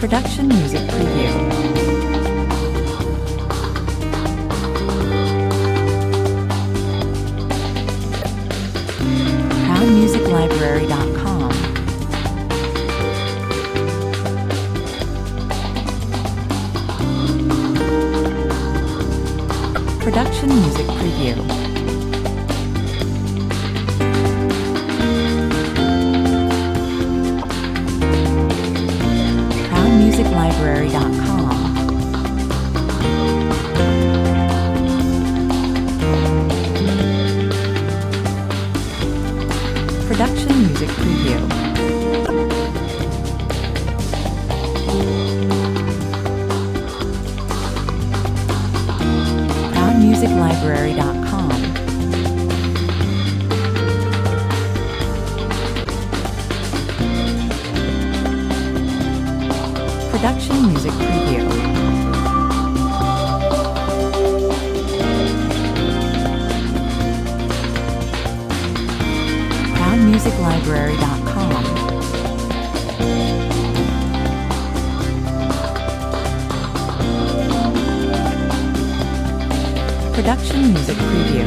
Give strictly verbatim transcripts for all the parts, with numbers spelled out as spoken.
Production Music Preview. crown music library dot com. Production Music Preview. crown music library dot com. Production Music Preview. crown music library dot com. Production Music Preview. crown music library dot com. Production Music Preview.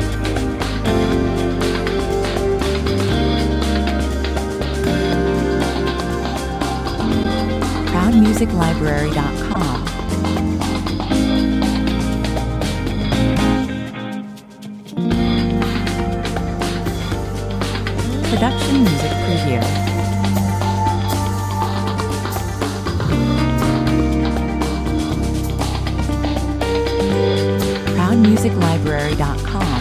crown music library dot com. Production Music Preview. crown music library dot com.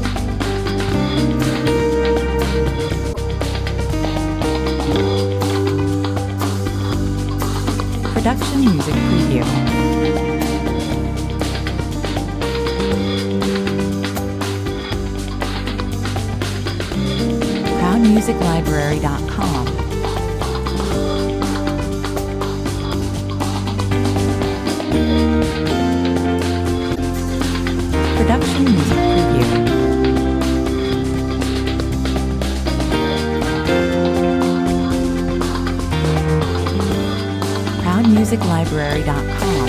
Production Music Preview. crown music library dot com. Production Music Preview. crown music library dot com.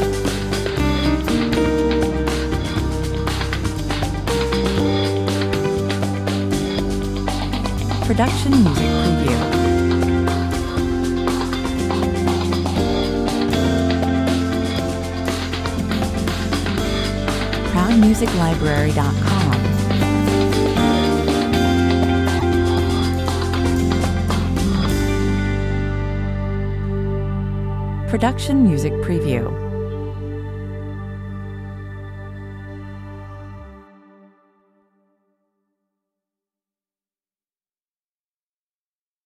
Production Music Preview. crown music library dot com. Production Music Preview.